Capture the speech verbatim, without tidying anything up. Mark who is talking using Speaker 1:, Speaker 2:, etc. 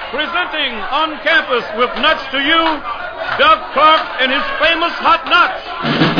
Speaker 1: Presenting on campus with nuts to you, Doug Clark and his famous hot nuts.